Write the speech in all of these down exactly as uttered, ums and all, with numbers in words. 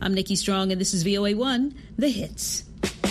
I'm Nikki Strong, and this is V O A one, The Hits.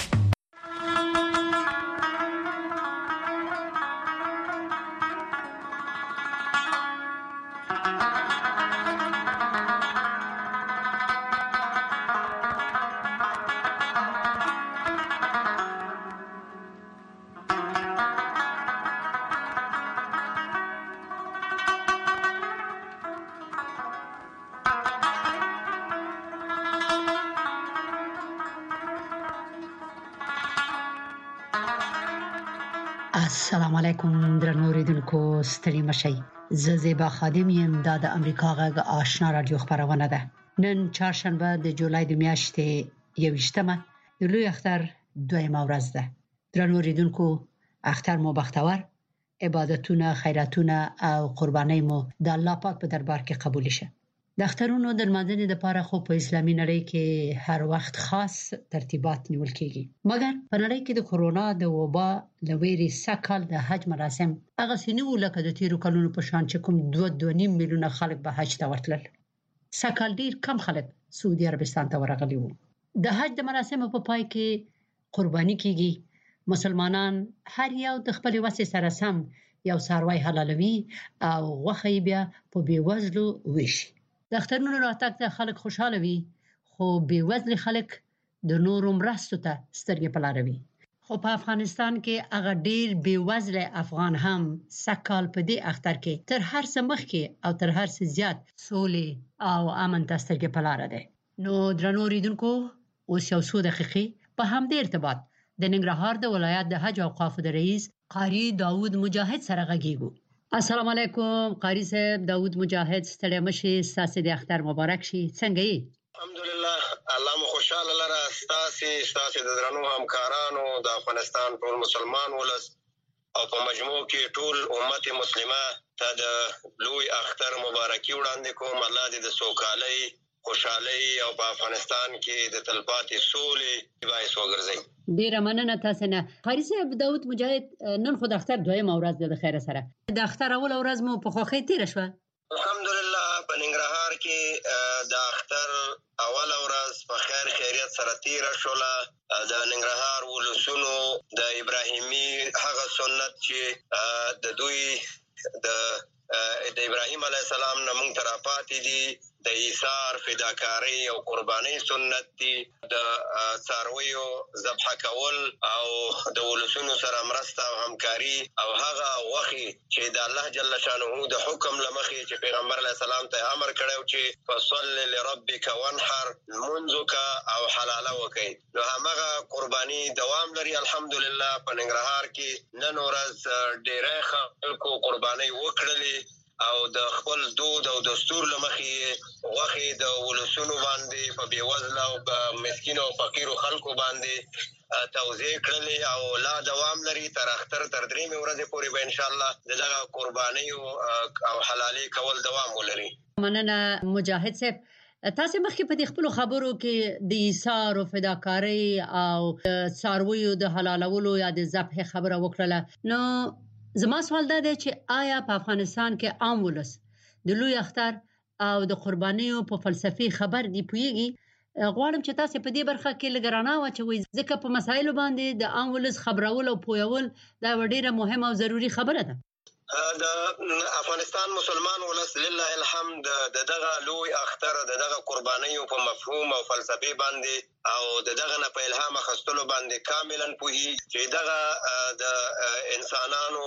السلام علیکم درنو اوریدونکو ستړي مشئ. زه زیبا خادم یم د امریکا غږ آشنا رادیو خبرونه ده. نن چهارشنبه د جولای د میاشتې یویشتمه د لوی اختر دویمه ورځ ده. درنو اوریدونکو، اختر مو بختور، عبادتونه، خیراتونه او قربانۍ مو د الله پاک په دربار کې قبول شه. د اخترونو د لمانځنې لپاره خو په اسلامي نړۍ کې هر وخت خاص ترتیبات نیول کیږي، مګر په نړۍ کې د کرونا د وبا لویري سکهال د حج مراسم هغه سینو لکه د تیرو کلونو په شان چې کوم دوه دوه نیم میلیونه خلک به حج ته ورتلل. سکهال ډیر کم خلک سعودي عربستان ته ورغلي وو. د حج د مراسمو په پای کې قرباني کیږي. مسلمانان هر یو د خپل وسې سره سم یو څاروی حلالوي او غوښه بیا په بیوزلو ویشي. د اخترونو راتګ ته خلک خوشاله وي، خو بیوزل خلک د نورو مرستو ته سترګې په لار وي. خو په افغانستان کې هغه ډیر بیوزل افغان هم سکهال په دې اختر کې تر هر څه مخکې او تر هر څه زیات سولې او امن ته سترګې په لار ده. نو درنو اوریدونکو، اوس یو څو دقیقې په همدې ارتباط د ننګرهار د ولایت د حج اوقافو د رئیس قاری داوود مجاهد سره غږیږو. السلام علیکم قاری صاحب داوود مجاهد، ستړي مشي، ستاسو د اختر مبارک شي. څنګه یې؟ الحمدلله، الله مو خوشاله لره. ستاسو ستاسو د درنو همکارانو د افغانستان ټول مسلمان ولس او په مجموع کې ټول امت مسلمه ته د لوی اختر مبارکي وړاندې کوم. الله دې د سوکالۍ، خوشحالۍ او په افغانستان کې د تلپاتې سولې باعث وګرځي. ډیره مننه تاسو نه. قاری صاحب داوود مجاهد، نن خو د اختر دویمه ورځ ده. د خیر سره د اختر اول ورځ مو په خوښۍ تیر شوه. الحمدلله په ننګرهار کې د اختر اول ورځ په خیر خیریت سره تیر شوله. د ننګرهار ولسونو د ابراهیمي هغه سنت چې د دوی د د ابراهیم علیه السلام نه موږ ته راپاتې دي، د ایثار، فداکارۍ او قربانۍ سنت دي. د څارویو ذبح کول او د ولسونو سره مرسته او همکاري او هغه غوښې چې د الله جل شانه د حکم له مخې چې پیغمبر علیه السلام ته امر کړی چې فصل لربک وانحر، لمونځ وکړه او حلاله وکړئ، نو همغه قرباني دوام لري. الحمدلله په ننګرهار کې نن ورځ ډېری خلکو قربانۍ وکړلې او د خپل دود او دستور لمخې غوښې د ولسونو باندې په بیوزله او په مسکینو او فقیرو خلکو باندې توزیع کړلې او لا دوام لري تر اختر تر درېیمې ورځې پورې به انشاءالله د دغه قربانیو او حلالي کول دوام ولري. مننه مجاهد صاحب. تاسو مخکې په دې خپل خبرو کې د ایثار او فداکارۍ او څارویو د حلالولو یا د ذبح خبره وکړه. نو زما سوال دا دی چې آیا په افغانستان کې عام ولس د لوی اختر او د قربانیو په فلسفي خبر دی پوهیږي؟ غواړم چې تاسو په دې برخه کې لږ رڼا واچوئ، ځکه په مسایلو باندې د عام ولس خبرول او پوهول دا ډیره مهمه او ضروری خبره ده. د افغانستان مسلمان ولس لله الحمد د دغه لوی اختر د دغه قربانیو په مفهوم او فلسفي باندې او د دغه نه په الهام اخیستلو باندې کاملا پوهیږي چې دغه د انسانانو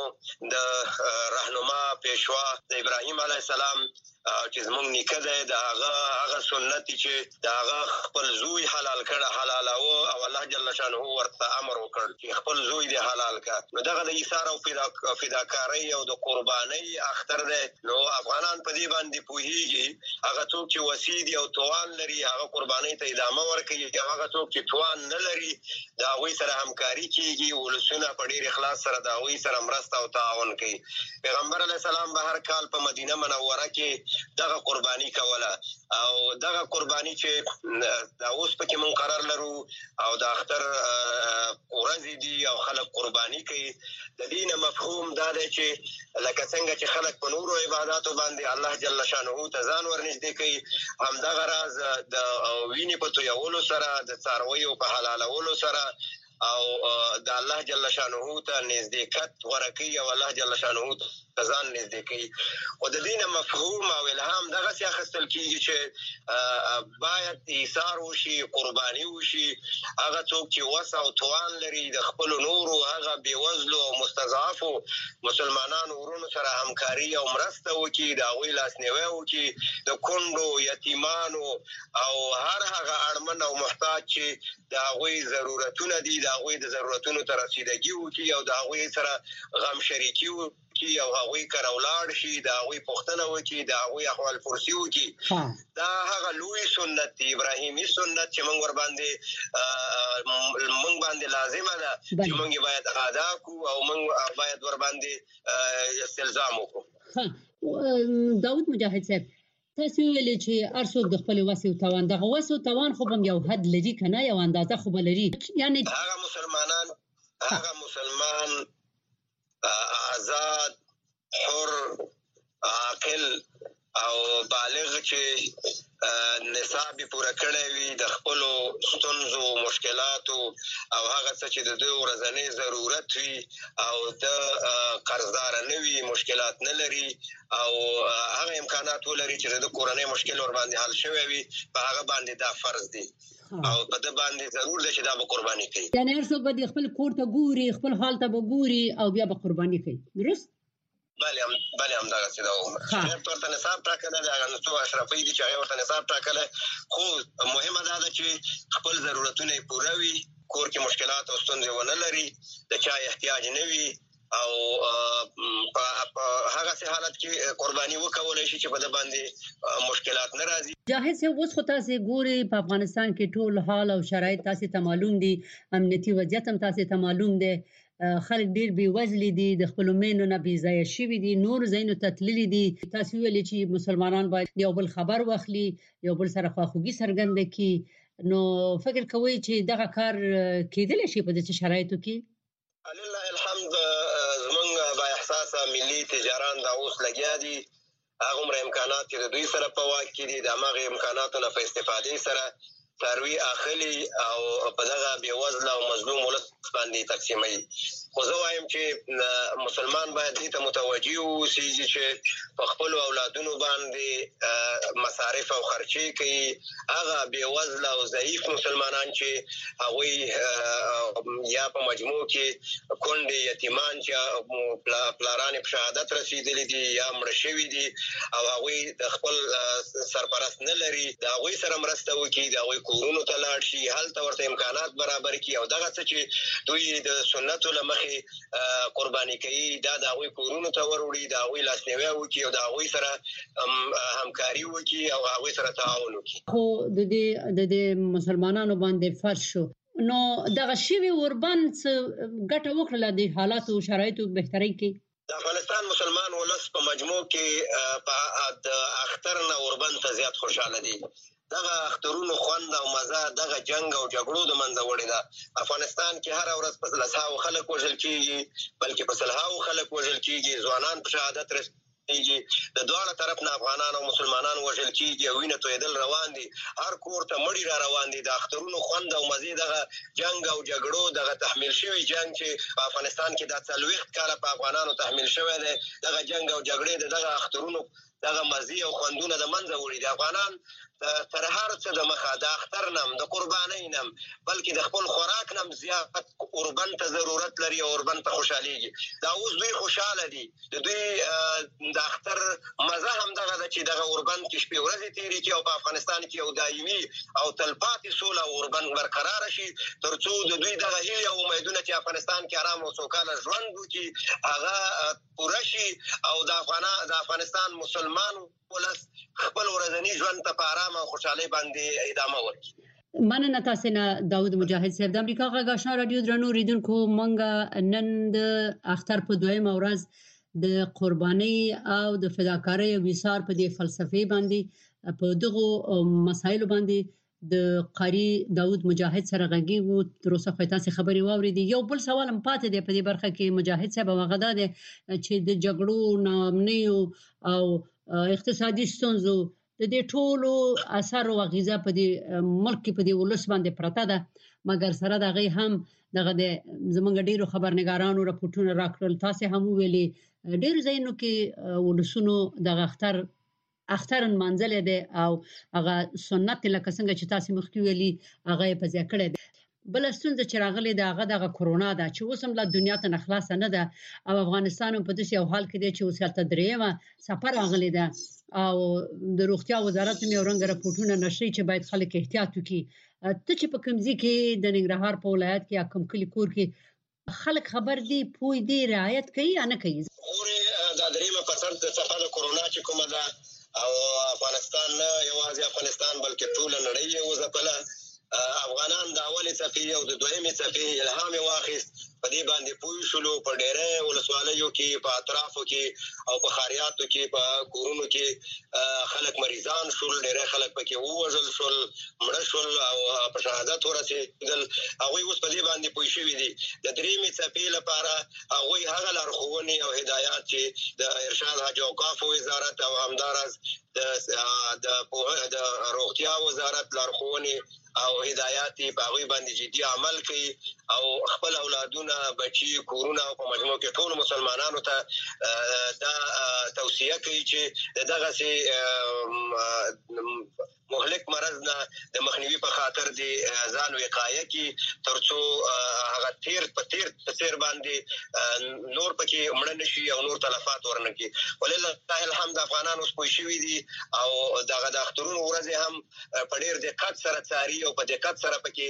د رهنما پیشوا د ابراهیم علیه السلام چې زمونږ نیکه دی، د هغه هغه سنت چې د هغه خپل زوی حلال کړه حلالاوه او الله جل شانه ورته امر وکړ چې خپل زوی دې حلال کړه. نو دغه د ایثار او فداکارۍ او د قربانۍ اختر دی. نو افغانان په دې باندې پوهیږي. هغه څوک چې وسیع دي او توان لري هغه قربانۍ ته ادامه ورکوي، هغه څوک چې توان نه لري د هغوی سره همکاري کیږي. ولسونه په ډېر اخلاص سره د هغوی سره مرسته او تعاون کوي. پیغمبر علیه السلام به هر کال په مدینه منوره کې دغه قرباني کوله او دغه قرباني چې دا اوس پکې مون قرار لرو او د اختر ورځې دي او خلک قرباني کوي. د دین مفهوم دا دی چې لکه څنګه چې خلک په نورو عبادتو باندې الله جل شانه ته ځان ورنږدې کوي، همدغه راز د وینې په تویولو سره، د څارویو په حلالولو سره او د الله جل شانه ته نزدېکت ورکوي او الله جل شانه ته ځان نږدې کوي. خو د دین مفهوم او الهام دغسې اخیستل کېږي چې باید ایثار وشي، قرباني وشي. هغه څوک چې وس او توان لري د خپلو نورو هغه بېوزلو او مستضعفو مسلمانانو ورونو سره همکاري او مرسته وکړي، د هغوی لاسنیوی وکړي، د کونډو، یتیمانو او هر هغه اړمن او محتاج چې د هغوی ضرورتونه دي د هغوی د ضرورتونو ته رسیدګي وکړي او د هغوی سره غم شریکي وکړي او هغوی کره ولاړ شي، د هغوی پوښتنه وکړي، د هغوی احوال پرسي وکړي. دا هغه لوی سنت دی، ابراهیمي سنت چې موږ ورباندې موږ باندې لازمه ده چې موږ باید ادا کړو او موږ باید ورباندې استلزام وکړو. داود مجاهد صاحب، تاسو ویلي چې هر څوک د خپل وس او توان دغه وس او توان خو هم یو حد لري کنه، یو اندازه خو لري. یعنی هغه مسلمانان هغه مسلمان آزاد، حر، عاقل او بالغ چې نصاب پوره کړی وي د خپلو ستونزو، مشکلاتو او هغه څه چې د دوی ورځنی ضرورت وي او د قرضدار نه وي، مشکلات نه لري او هغه امکانات ولري چې د کورنۍ مشکل ور باندې حل شوی وي، په هغه باندې دا فرض دی او په دې باندې ضرور ده چې دا به قرباني کوي. یعنی هر څوک به خپل کور ته ګوري، خپل حال ته به ګوري او بیا به قرباني کوي. درست؟ بله هم بله همدغسې ده. شریعت ورته نصاب ټاکلی دی، هغه څو اشرفۍ دي چې هغې ورته نصاب ټاکلی، خو مهمه دا ده چې خپل ضرورتونه یې پوره وي، کور کې مشکلات او ستونزې ونه لري، د چا احتیاج نه وي او په هغسې حالت کې قرباني وکولی شي چې په ده باندې مشکلات نه راځي. جاهد صاحب، اوس خو تاسې ګورئ په افغانستان کې ټول حال او شرایط تاسې ته معلوم دي، امنیتي وضعیت هم تاسې ته معلوم دی، خلک ډیر بېوزلي دي، د خپلو میندو نه بېځایه شوي دي، نور ځایونو ته تللي دي. تاسې ویلي چې مسلمانان باید یو بل خبر واخلي، یو بل سره خواخوږي څرګنده کړي، نو فکر کوئ چې دغه کار کېدلی شي په داسې شرایطو کې؟ لله الحمد، زموږ با احساسه ملي تجاران دا اوس لګیا دي، هغومره امکانات چې د دوی سره په واک کې دي، د هماغې امکاناتو نه په استفادې سره څاروي اخلي او په دغه بېوزله او مظلوم ولس باندې تقسیموي. خو زه وایم چې مسلمان باید دې ته متوجه واوسي چې په خپلو اولادونو باندې مصارف او خرچې کوي. هغه بېوزله او ضعیف مسلمانان چې هغوی یا په مجموع کې کونډې، یتیمان چې پلاران په شهادت رسېدلي دي یا مړه شوي دي او هغوی د خپل سرپرست نه لري، د هغوی سره مرسته وکړي، د هغوی کورونو ته لاړ شي، هلته ورته امکانات برابر کړي او دغه څه چې دوی د سنتو له مخې قرباني کوي دا د هغوی کورونو ته وروړي، د هغوی لاسنیوی وکړي او د هغوی سره همکاري وکړي او هغوی سره تعاون وکړي. خو د دې د دې مسلمانانو باندې فرض شو، نو دغه شوي اوربند څه ګټه وکړله د حالاتو شرایطو بهترۍ کې؟ د افغانستان مسلمان ولس په مجموع کې په د اختر نه اوربند ته زیات خوشحاله دي. دغه اخترونو خوند او مزه دغه جنگ او جګړو د منځه وړې ده. افغانستان کې هره ورځ په لسهاوو خلک وژل کېږي، بلکې په سلهاوو خلک وژل کېږي، ځوانان په شهادت رسېږي، د دواړه طرف نه افغانان او مسلمانان وژل کېږي او وینه تویدل روان دي، هر کور ته مړي را روان دي. د اخترونو خوند او مزې دغه جنگ او جګړو، دغه تحمیل شوي جنگ چې په افغانستان کې دا څلوېښت کاله په افغانانو تحمیل شوی دی، دغه جنگ او جګړې د دغه اخترونو دغه مزې او خوندونه د منځه وړي دي. افغانان تر هر څه د مخه د اختر نم، د قربانۍ نم، بلکې د خپل خوراک نم زیات اوربند ته ضرورت لري او اوربند ته خوشحالېږي. دا اوس دوی خوشحاله دي، د دوی د اختر مزه همدغه ده چې دغه اوربند کې شپې ورځې تېرې کړي او په افغانستان کې یو دایمي او تلپاتې سوله او اوربند برقراره شي، تر څو د دوی دغه هیلې او امیدونه چې افغانستان کې ارام او سوکاله ژوند وکړي هغه پوره شي او د افغانستان د افغانستان مسلمان ولس خپل ورځني ژوند ته په ارام او خوشحالۍ باندې ادامه ورکړي. مننه تاسو نه داود مجاهد صاحب. د امریکا غږ آشنا رادیو درنو اوریدونکو، موږ نن د اختر په دویمه ورځ د قربانۍ او د فداکارۍ او ایثار په دې فلسفې باندې په دغه مسایلو باندې د قاری داوود مجاهد سره غږی وو تر اوسه خو تاسو خبري واوریدي. یو بل سوال هم پاتې دی په دې برخه کې مجاهد صاحب وغدا دی چې د جګړو نامنیو او اقتصادي ستونزو د دې ټولو اثر او غیزه په دې ملک په دې ولس باندې پرته ده، مګر سره دغه هم دغه د زمونږ ډیرو خبرنګارانو راپورټونه راکړل. تاسو هم ویلي ډیر ځایونو کې ولسونو دغه اختر اخترن منځل دی او هغه سنت لکه څنګه چې تاسو مخکې ویلي هغه په ځای کړی دی. بل ستونزه چې راغلي دا هغه دغه کورونا ده چې اوس هم لا دنیا ته نخلاص نه ده او افغانستان په داسې یو حال کې دی چې اوس هلته دریمه سفر راغلی ده او د روغتیا وزارت مې اورنګ راپورټونه نشي چې باید خلک احتیاط وکړي. ته چې په کوم ځای کې د ننګرهار په ولایت کې کوم کلی کور کې خلک خبر دي پوي دي رعایت کوي یا نه کوي؟ اوري دا دریمه پرسنټ د څخه د کورونا چې کومه ده او افغانستان نه یوازې افغانستان بلکې ټول نړۍ یې وځپله. افغانان د اولې څپې او د دویمې څپې الهام واخیست، په دې باندې پوه شولو. په ډېرې ولسوالیو کې په اطرافو کې او په خاریاتو کې په کورونو کې خلک مریضان شول، ډېرې خلک پکې ووژل شول، مړه شول او په شهادت ورسېدل. هغوی اوس په دې باندې پوه شوي دي. د درېیمې څپې لپاره هغوی هغه لارښوونې او هدایات چې د ارشاد حج اوقافو وزارت او همداراز د د روغتیا وزارت لارښوونې او هدایات په هغه باندې جدي عمل کوي او خپل اولادونه بچي کورونه او په مجموع کې ټول مسلمانانو ته دا توصیه کوي چې دغه سي مهلک مرض نه د مخنیوي په خاطر د ځان وقایه کې ترڅو هغه تیر په تیر په تیر باندې نور پکې مړ نشي او نور تلفات ورنکي. ولله الحمد افغانان اوس پوه شوي دي او دغه د اخترونو ورځې هم په ډېر دقت سره څاري او په دقت سره پکې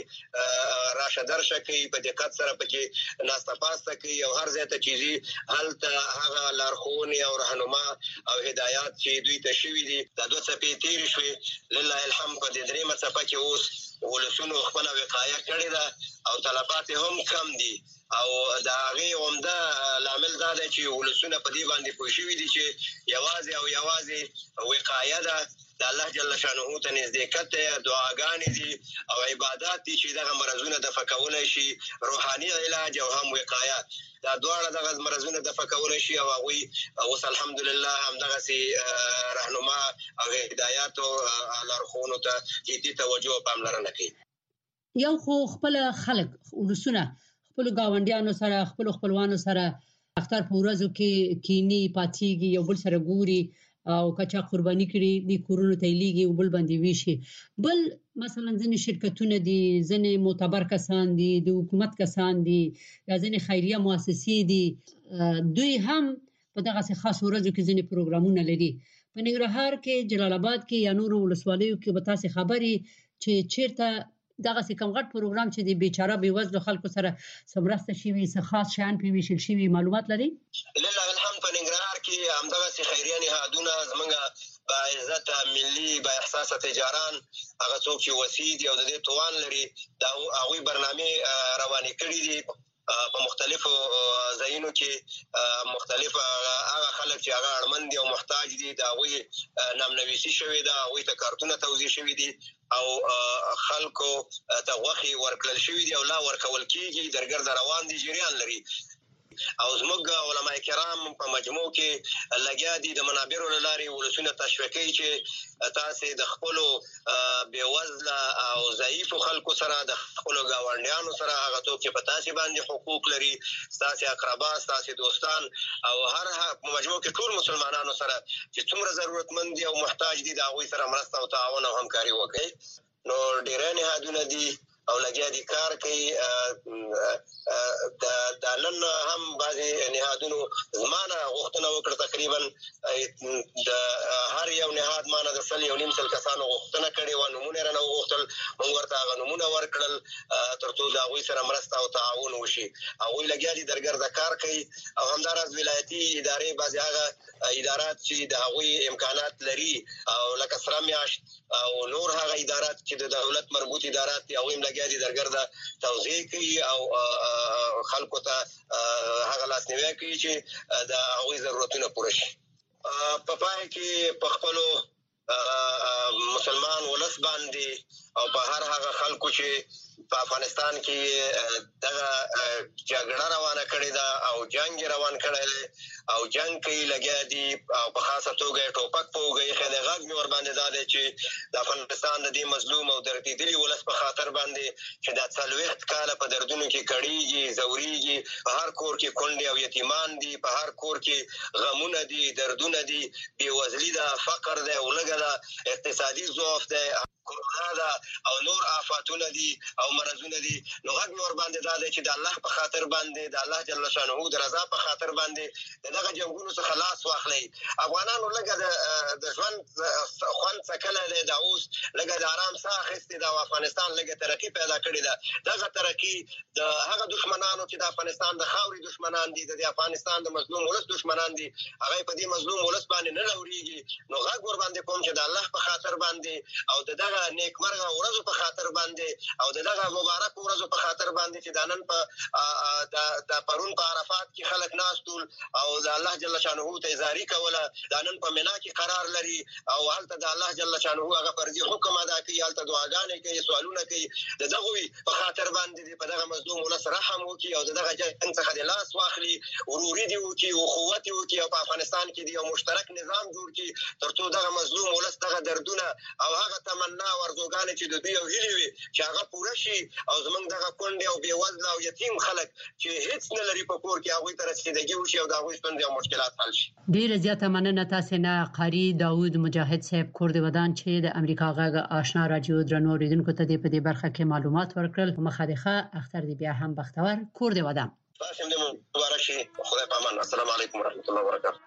راشه درشه کوي، په دقت سره پکې ناسته پاسته کوي او هر ځای ته چیزي هلته هغه لارښوونې او رهنما او هدایات چې دوی ته شوي دي. دا دوه څپې تېرې شوې لله الحمد په دې درېیمه څپه کې اوس ولسونو خپله وقایه کړې ده او تلفات هم کم دي او د هغې عمده لامل دا دی چې ولسونه په دې باندې پوه شوي دي چې یوازې او یوازې وقایه ده، د الله جل شانه ته نزدېکت دی، دعاګانې دي او عبادات دي چې دغه مرضونه دفع کولی شي، روحاني علاج او هم وقایه. دا دواړه دغه مرضونه دفع کولی شي او هغوی اوس الحمدلله همدغسې رهنما او هدایات او لارښوونو ته جدي توجه او پاملرنه کوي. یو خو خپل خلک ولسونه خپل گاونډیانو سره خپل خپلوانو سره اختر په ورځو کې کینی پاتېږي، یو بل سره ګوري او کچا قرباني کړي د کورونو ته لیږي او بل باندې ویشي. بل مثلا ځینې شرکتونه دي، ځینې معتبر کسان دي، د حکومت کسان دي یا ځینې خیریه مؤسسې دي، دوی هم په دغه خاص ورځو کې ځینې پروګرامونه لري. په ننګرهار کې جلال آباد کې یا نورو ولسوالیو کې به تاسو خبري چې چیرته دغه کوم غټ پروګرام چې د بیچاره بیوزلو خلکو سره سمرسته شي څه خاص شان په ویشل شي معلومات لري؟ لله الحمد په ننګرهار کې همدغه خیریه نهادونه زمونږ با عزت ملي با احساس تجاران هغه څوک چې وسیع دي او د دې توان لري دا هغوی برنامه روانې کړي دي په مختلفو ځایونو کې. مختلف هغه خلک چې هغه اړمن دي او محتاج دي دا هغوی نامنویسي شوې ده، هغوی ته کارتونه توزیع شوي دي او خلکو ته غوښې ورکړل شوي دي او لا ورکول کېږي، درګرده روان دي، جریان لري. او زموږ علما کرام په مجموع کې لګیا دي د منابرو له لارې ولسونه تشویقوي چې تاسې د خپلو بېوزله او ضعیفو خلکو سره د خپلو ګاونډیانو سره هغه څوک چې په تاسې باندې حقوق لري، ستاسې اقربا، ستاسې دوستان او هر په مجموع کې ټول مسلمانانو سره چې څومره ضرورتمند دي او محتاج دي د هغوی سره مرسته او تعاون او همکاري وکړئ. نو ډېری نهادونه دي او لګیا دي کار کوي. دا نن هم بعضې نهادونو زما نه غوښتنه وکړه، تقریبا د هر یو نهاد ما نه د سل یو نیم سل کسانو غوښتنه کړې وه، نومونه یې رانه وغوښتل، موږ ورته هغه نومونه ورکړل تر څو د هغوی سره مرسته او تعاون وشي. هغوی لګیا دي درګرده کار کوي او همداراز ولایتي ادارې بعضې هغه ادارات چې د هغوی امکانات لري او لکه سره میاشت او نور هغه ادارات چې د دولت مربوط ادارات دي هغوی هم لګیا دي درګرده توضیح کوي او خلکو ته هغه لاسنیوی کوي چې د هغوی ضرورتونه پوره شي. په پای کې په خپلو مسلمان ولس باندې او په هر هغه خلکو چې په افغانستان کې دغه جګړه روانه کړې ده او جنگ روان کړی دی او جنگ کې لګیا دي او په خاصه توګه ټوپک په وګي خدای غږ مې ور باندې دا دی چې د افغانستان د دې مظلوم او درتیدلي ولس په خاطر باندې چې د څلوېښت کاله په دردونو کې کړيږي زوريږي په هر کور کې کونډې او یتیمان دي په هر کور کې غمونه دي دردونه دي بېوزلي ده فقر ده ولګه ده اقتصادي ضعف ده کورونا ده او نور آفاتونه دي او مرزونه دي نو غږ نور باندې دا دی چې د الله په خاطر باندې د الله جل شانه د رضا په خاطر باندې دغه جنگونو څخه خلاص واخلي افغانانو لګه د ژوند خوند څکله دی د اوس لګه د آرام ساه اخیستې ده او افغانستان لګه ترقي پیدا کړې ده دغه ترقي د هغه دشمنانو چې د افغانستان د خاورې دشمنان دي د افغانستان د مظلوم ولس دشمنان دي هغه په دې مظلوم ولس باندې نه لوريږي نو غږ ور باندې کوم چې د الله په خاطر باندې او د دغه نیکمرغه ورځو په خاطر باندې او دغه مبارک ورځو په خاطر باندې چې د نن په د پرون په عرفات کې خلک ناستول او د الله جل شانه ته زاری کوله د نن په مینا کې قرار لري او هلته د الله جل شانه هغه فرضي حکم ادا کوي هلته دعاګانې کوي سوالونه کوي دغه وی په خاطر باندې په دغه مظلوم ولس رحم وکي او دغه جنگ څخه د لاس واخلي وروري دی وکي او قوت وکي او په افغانستان کې دی یو مشترک نظام جوړ کړي ترڅو دغه مظلوم ولس دغه دردونه او هغه تمنا ورزوګانې چې د دوی او هیلې وي چې هغه پوره شي او زمونږ دغه کونډې او بېوزله او یتیم خلک چې هیڅ نه لري په کور کې هغوی ته رسیدګي وشي او د هغوی ستونزې او مشکلات حل شي. ډېره زیاته مننه تاسې نه قاري داود مجاهد صاحب کور د ودان چې د امریکا غږ آشنا رادیو درنو اوریدونکو ته په دې برخه کې معلومات ورکړل مخادخه اختر دې بیا هم بختور کور د ودان. تاسو دې مبارک شي خدای پامان. السلام علیکم ورحمت الله وبرکاته.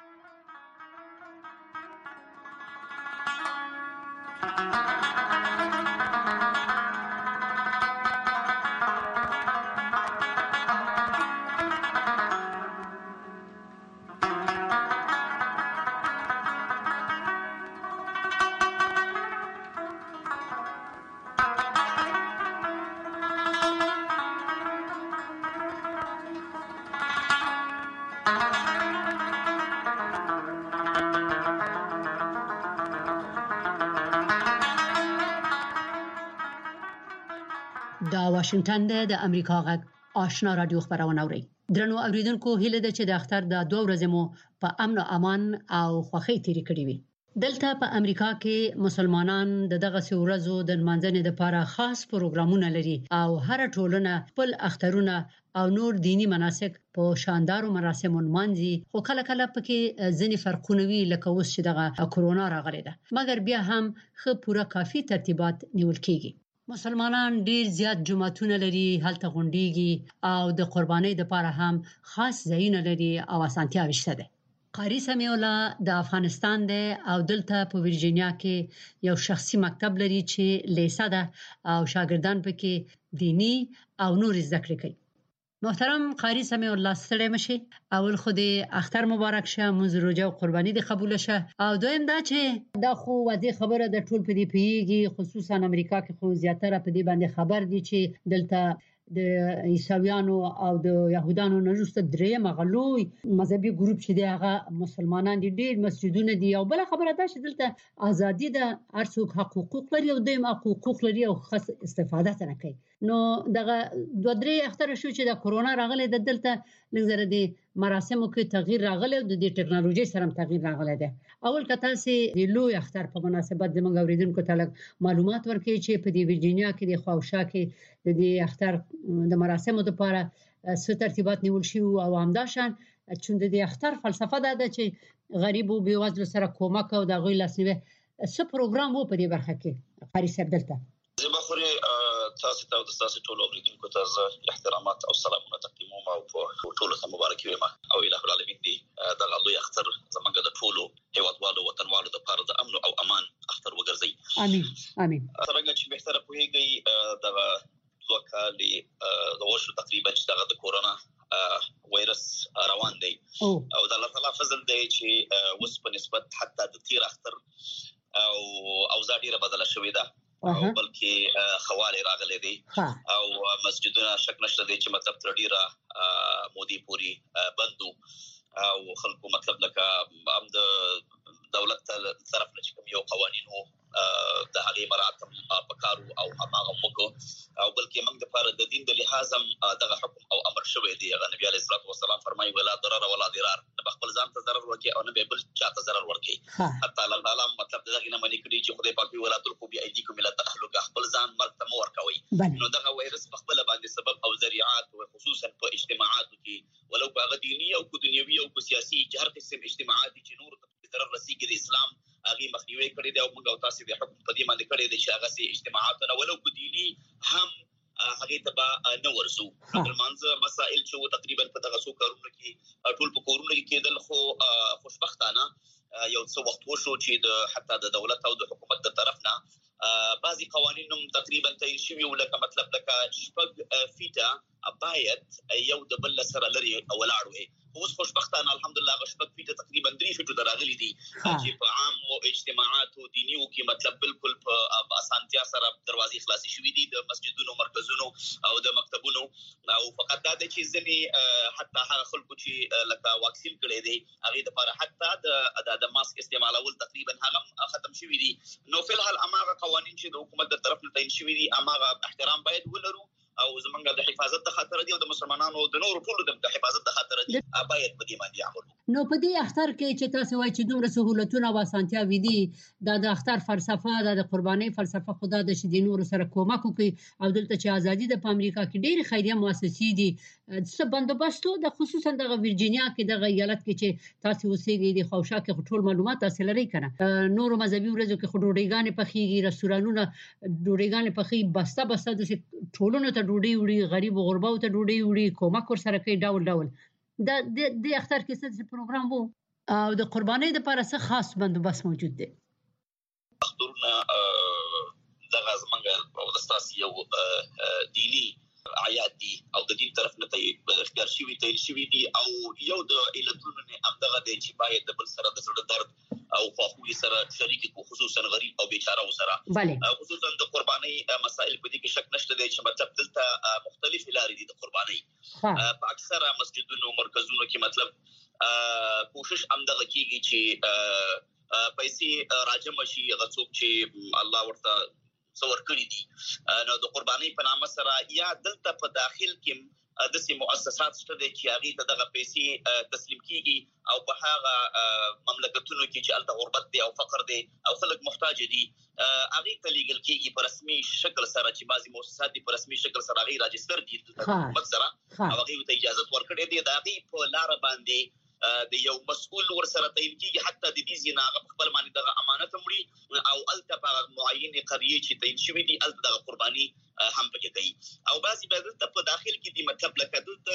دا واشنگټن د امریکا غږ آشنا رادیو خبرونه اوري. درنو اوریدونکو هیله ده چې د اختر د دوه ورځې مو په امن او امان او خوښۍ تیرې کړې وي. دلته په امریکا کې مسلمانان د دغه ورځو د منځنۍ لپاره خاص پروګرامونه لري او هر ټولنه خپل اخترونه او نور دینی مناسک په شاندارو مراسمو منځي خو کله کله پکې ځینې فرقونه وي لکه اوس چې دغه کورونا راغلی ده مګر بیا هم خو پوره کافي ترتیبات نیول کیږي. مسلمانان ډیر زیات جمعتونه لري هلته غونډيږي او د قربانۍ لپاره هم خاص ځایونه لري او اسانتیاوې شته ده. قاری سمیع الله د افغانستان دی او دلته په ورجینیا کې یو شخصي مکتب لري چې لیسا ده او شاګردان پکې دینی او نور زده کړې کوي. محترم قاری سمیع الله ستړي مشي اول خو دې اختر مبارک شه مونږ روزه او قرباني دې قبول شه او دویم دا چې دا خو واضح خبره د ټول په دې پیږي خصوصا امریکا کې خو زیاتره په دې باندې خبر دي چې دلته د عیسویانو او د يهودانو نه وروسته درېم غلوي مذهبي ګروپ چې دی هغه مسلمانان دي ډېر مسجدونه دي او بل خبره ده چې دلته ازادي ده هر څوک حقوق لري او دیم حقوق لري او خاص استفاده نه کوي. نو دغه دوه درې اختر شو چې د کورونا راغله د دلته لږ د مراسمو کې تغییر راغله او د ټکنالوژي سره هم تغییر راغله ده. اول کته سي د لوی اختر په مناسبت زموږ اوریدونکو ته معلومات ورکړي چې په دې ورجینیا کې د خواوشا کې د دې اختر د مراسمو لپاره څه ترتیبات نیول شي او همداشان چې د دې اختر فلسفه ده چې غریب او بیوزلو سره کومک او د غوي لاسنیوي څه پروګرام وو په دې برخه کې قاری صاحب دلته زه به خوري تاسو ته د تاسو ټول اوریدونکو ته احترامات او سلامونه تقدیموم او ټول ته مبارک ویم او الٰه العالمین دې د لوی اختر زمونږ د ټولو هیوادوالو وطنوالو لپاره د امن او امان اختر وګرځي. امين امين. څنګه چې بهتره پوهیږي د وکالي د وشو تقریبا چې د کورونا وایرس روان دی او د الله تعالی فضل دی چې اوس په نسبت حتی د تیر اختر او اوضاع ډیره بدله شوې ده او بلکې خواله راغلي دي او مسجدونه شک نشته دي چې مطلب تر ډیره مودي پوری بندو او خلکو مطلب لکه هم د دولت طرف نه کوم یو قوانینو د هغه مراتب پکارو او هغه موږ او بلکې موږ د لپاره د دین د لحاظ دغه حکم او امر شوی دی. نبی علیه الصلاه والسلام فرمایي ولا ضرر ولا ضرار، نه خپل ځان ته ضرر ورکړي او نه به بل چاته ضرر ورکړي. حتی الله تعالی مطلب دغه نه منې کړی چې خدای پاک وی ولا تلقوا بأيديكم الى التهلكه، خپل ځان مرګ ته مو ورکوي. نو دغه وایرس په خپل باندې سبب او ذریعات او خصوصا په اجتماعاتو کې ولو په دینی او دنیوي او سیاسي هر قسم اجتماعات چې نور ته ضرر رسیږي د اسلام هغه مخنیوي کړی دی او موږ او تاسو د حکم په دې باندې کړی دی چې هغه سي اجتماعات نه ولو په دینی هم هغه تبا نه ورسو. المنځ مسائل چې تقریبا په دغه څو کارونه کې ټول په کورونه کې کېدل، خو خوشبختانه یو څو وخت وشو چې د حتی د دولت او د حکومت د طرف نه بعضي قوانین هم تقریبا تایید شوي ولکه مطلب لکه شپږ فیټه باید یو د بل سره لري ولاړ وي. اوس خوشبختانه الحمدلله غشبک فیټه تقریبا درې فیټو دراغلي دي چې په عام او اجتماعات او دینی او کې مطلب بالکل په اسانتیا سره دروازې خلاصې شوې دي د مسجدونو، مرکزونو او د مکتبونو. او فقط دا چې ځنې حتی هغه خلکو چې لکه واکسین کړي دي هغه د لپاره حتی د د ماسک استعمالول تقریبا هغه ختم شوې دي. نو په الحال اماغه قوانين چې د حکومت د طرف نه تعین شوې دي اماغه احترام باید ولرو او زمونږ د حفاظت د خاطر دی او د مسلمانانو د نور ټول د حفاظت د خاطر دی باید په دې باندې عمل. نو په دې اختر کې چې تاسو وایي چې دومره سہولتونه او اسانتیا وي دا د اختر فلسفه د قرباني فلسفه خدا د شدینور سره کومک کوي او دلته چې ازادي د امریکا کې ډېر خیریه مؤسسې دي څه بندوبستو د خصوصا د ورجینیا کې د ایالت کې چې تاسو اوسېږئ د خوشا کې ټول معلومات تاسو لري کنه. نور مذهبي ورځو کې خډوډیګانې پخېږي، رستورانونه ډوډیګانې پخې بسته بسته د ټولونو ته ډوډۍ وړي، غریب او غربا ته ډوډۍ وړي، کومک ورسره کوي ډول ډول. دا د اختر کې څه پروګرام وو او د قربانۍ لپاره څه خاص بندوبست موجود دی؟ اخترونه دغه زمونږ او د تاسو یو دینی عیاد دي او د دین طرف نه ته اختیار شوی ته شوی دي او یو د علتونو نه همدغه دی چې باید د بل سره د زړه درد او خواخوږي سره شریک کو، خصوصا غریب او بیچاره سره. خصوصا د قربانۍ مسائل په دې کې شک نشته دی چې مطلب دلته مختلف لارې دي د قربانۍ. په اکثره مسجدونو مرکزونو کې مطلب کوشش همدغه کیږي چې پیسې راجم شي غڅوب چې الله ورته څور کړی دي. نو د قربانۍ په نامه سره یا دلته په داخل کې د سي مؤسسات شته چې هغه ته دغه پیسې تسلیم کیږي او په هغه مملکتونو کې چې الته غربت دي او فقر دي او خلک محتاج دي هغه ته لیګل کیږي په رسمي شکل سره چې بعضي مؤسسات دي په رسمي شکل سره هغه راجستر دي مثلا او هغه ته اجازه ورکړي دي دا هغه په لار باندې د یو مسؤل ور سره تعین کیږي حتی د دې زینا خپل باندې دغه امانت مړي او الته په معینه قریه چې تعین شوی دي الته دغه قرباني هم پکې کوي او بعضي بدلته په داخل کې دي مطلب لکه دلته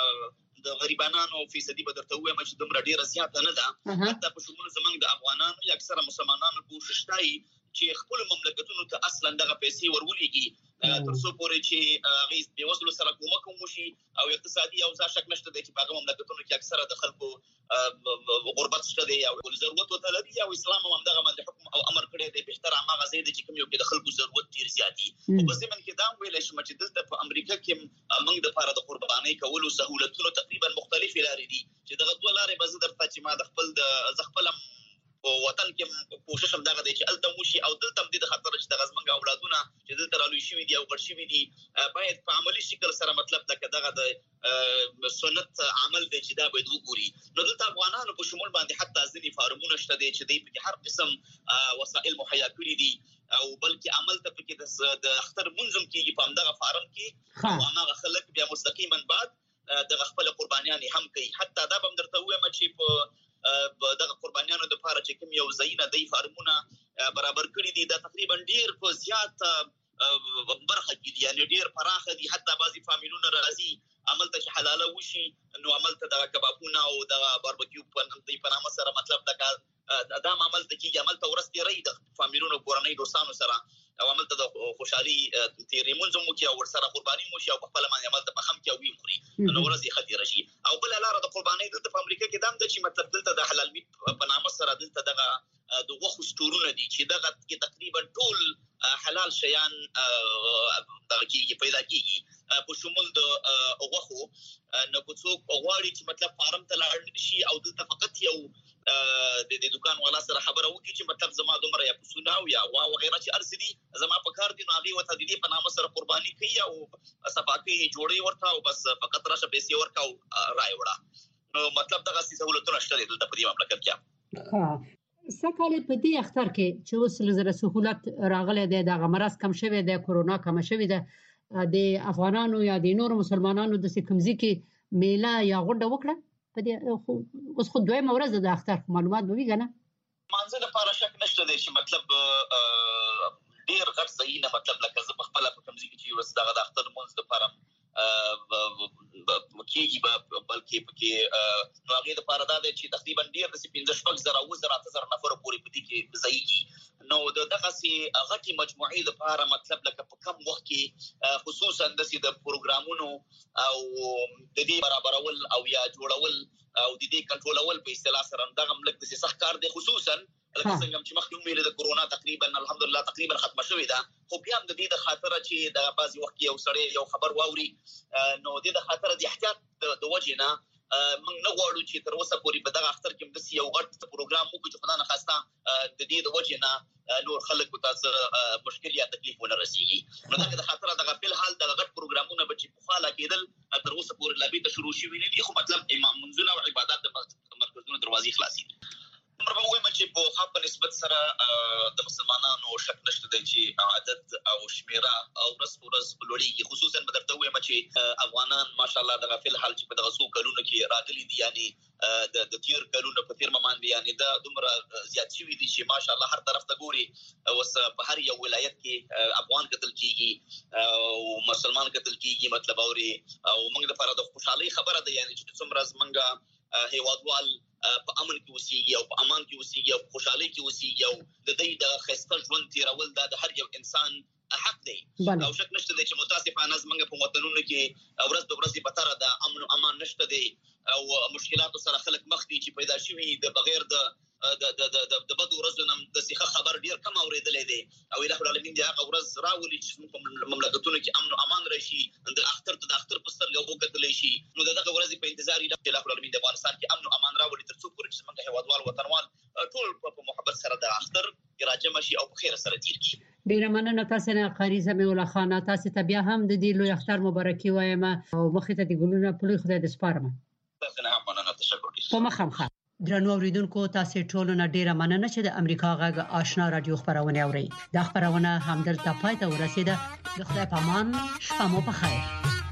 د غریبانو فیصدي بدرته وای مې چې دومره ډیره زیاته نه ده حتی په شمول زمنګ د افغانانو یا اکثره مسلمانانو کوشش کوي چې خپل مملکتونو ته اصلا دغه پیسې ورولېږي تر څو پورې چې غیز د وسلو سره کومک وشي او اقتصادي او ځا شک نشته چې په هغه مملکتونو کې اکثره د خلکو غربت شته دی او ضرورت وته لري او اسلام هم دغه باندې حکم او امر کړی دی به تر هغه زید چې کوم یو کې د خلکو ضرورت ډیر زیاتی او په ځمن کې دا ویل شي چې دلته په امریکا کې موږ د لپاره د قربانۍ کولو سہولتونو تقریبا مختلف لارې دي چې دغه دوه لارې به زه درته چې ما د خپل د خپل وطن کې کوشش هم دغه دی چې الته موشي او دلته هم د خطر چې د غزمنګ اولادونه چې دلته رالوي شوی دي او غړ شوی دي باید په عملی شکل سره مطلب دغه دغه د سنت عمل دی چې دا باید وګوري. نو دلته افغانانو په شمول باندې حتی ځینې فارمونه شته دي چې دوی په هر قسم وسایل مهیا کړی دي او بلکې عمل ته پکې د اختر منظم کیږي په همدغه فارم کې او هغه خلک بیا مستقیما بعد د خپل قربانیان هم کوي. حتی دا به درته وایم چې په دغه قربانیانو د لپاره چې کوم یو ځایونه د فارمونه برابر کړی دي دا تقریبا ډیر په زیات برخه کې دي یعنی ډیر پراخه دي حتی بعضي فامیلونه راځي عمل ته حلاله وشي نو عمل ته د کبابونه او د باربیکیو په نامه سره مطلب د دا عمل ته کیږي عمل ته ورستي رہی د فامیلونو کورنۍ دوستانو سره او عمل ته د خوشحالي تیرې منځ مو کې او ورسره قرباني مو شي او خپل باندې عمل ته په خم کې او وی مخري نو ورسي خطر شي او بل لاره د قرباني د امریکا کې دام د چې مطلب دلته د حلال میټ په نامه سره دلته دغه د وخت ستورونه دي چې دغه کې تقریبا ټول حلال شیان دغه کیږي پیدا کیږي په شمول د اوغخو نو کو څوک غواړي چې مطلب فارم ته لاړ شي او دلته فقط یو د دې دکان والا سره خبره وکړي چې مطلب زما دومره یا پسونه او یا وا وغیرہ چې ارسدي زما په کار دي نو هغه وته د دې په نامه سره قرباني کوي او صفاقي جوړي ورته او بس فقط راشه پیسې ورکاو راي وړه نو مطلب دغه سہولتونه شته دلته په دې مملکت کې ها سکهاله په دې اختر کې چې اوس لزر سہولت راغله ده د غمرز کم شوه ده کورونا کم شوه ده د افغانانو یا د نور مسلمانانو د سکمزي کې میله یا غونډه وکړه په دې اوس خو دوی مورز د اختر معلومات به ویګنه مانځه د پاره شک نشته دی چې مطلب ډیر غټ صحیح نه مطلب لکه زه په خپل په کمزي کې چې وس دغه د اختر مونږ د پاره کېږي بلکې پکې نو هغه د پاره دا چې تقریبا ډیر د پنځه شپږ زره او زره تر نفر پورې پدې کې ځایږي نو دغه سي غټي مجموعي د پاره مطلب لکه په کم وخت کې خصوصا د سي د پروګرامونو او د دې برابرول او یا جوړول او د دې کنټرولول په اصطلاح سره دغه ملک د سخت کار دی خصوصا لکه څنګه چې مخکې ویل د کورونا تقریبا الحمدلله تقریبا ختمه شوې ده خو بیا هم د دې د خاطر چې د بازي وخت یو سړی یو خبر واوري نو د دې خاطر د احتیاط د وجه نه موږ نه غواړو چې تر اوسه پورې په دغه اختر کې د یو غټ پروګرام وکړو چې خدای نه خواسته د دې د وجه نه نور خلک تاسو مشکل یا تکلیف ونه رسیږي نو دغه د خاطر دغه په حال د غټ پروګرامونه به چې په حاله کېدل تر اوسه پورې لا به شروع شوي نه دي خو مطلب امام منځونه او عبادت د مرکزونو دروازې خلاصي دي مربع وایم چې په خاصه نسبت سره د مسلمانانو شک نشته دی چې عادت او شمیره او رس ورس لوړیږي خصوصا په درته وایم چې افغانان ماشاءالله د غفل حال چې په دغه څو کلونو کې راغلي دي یعنی د د تیر کلونو په تیر ممان دي یعنی دا دومره زیات شوي دي چې ماشاءالله هر طرف ته ګوري اوس په هر یو ولایت کې افغان قتل کیږي او مسلمان قتل کیږي مطلب اوري او موږ لپاره د خوشحالي خبره ده یعنی چې څومره زمونږه هیوادوال په امن کې وسیږي او په امان کې وسیږي او خوشحالي کې وسیږي او د دې د خسته ژوند تیرول د هر یو انسان حق دی او شک نشته چې متاسفانه زمونږ په وطنونو کې ورځ په ورځ په تر د امن او امان نشته دی او مشکلات سره خلک مخ دي چې پیدا شوي د بغیر د د د د د بدو ورځو نم د سیخه خبر ډیر کم اوریدلې دي او الٰه العالمین دې هغه ورځ راولي چې په مملکتونو کې امن او امان راشي د اختر ته د اختر په سترګه وکړل شي نو دغه ورځ په انتظار دي الٰه العالمین د افغانستان کې امن او امان راولي تر څو پورې چې موږ هیوادوال وطنوال ټول په محبت سره د اختر راځم شي او په خیر سره تیر شي. ډیره مننه تاسو نه قاری سمي الله خان تاسو ته بیا هم د دې لوی اختر مبارکي وایم او مخې ته د ګلونه په لوی خدای د سپارم. تاسو نه هم مننه تشکر. په مخم خان درنو اوریدونکو تاسو ټول نه ډیره مننه چې د امریکا غږ آشنا رادیو خبرونه اورئ. دا خبرونه همدلته پاتې ورسیده. د خدای په امان شپه مو په خیر.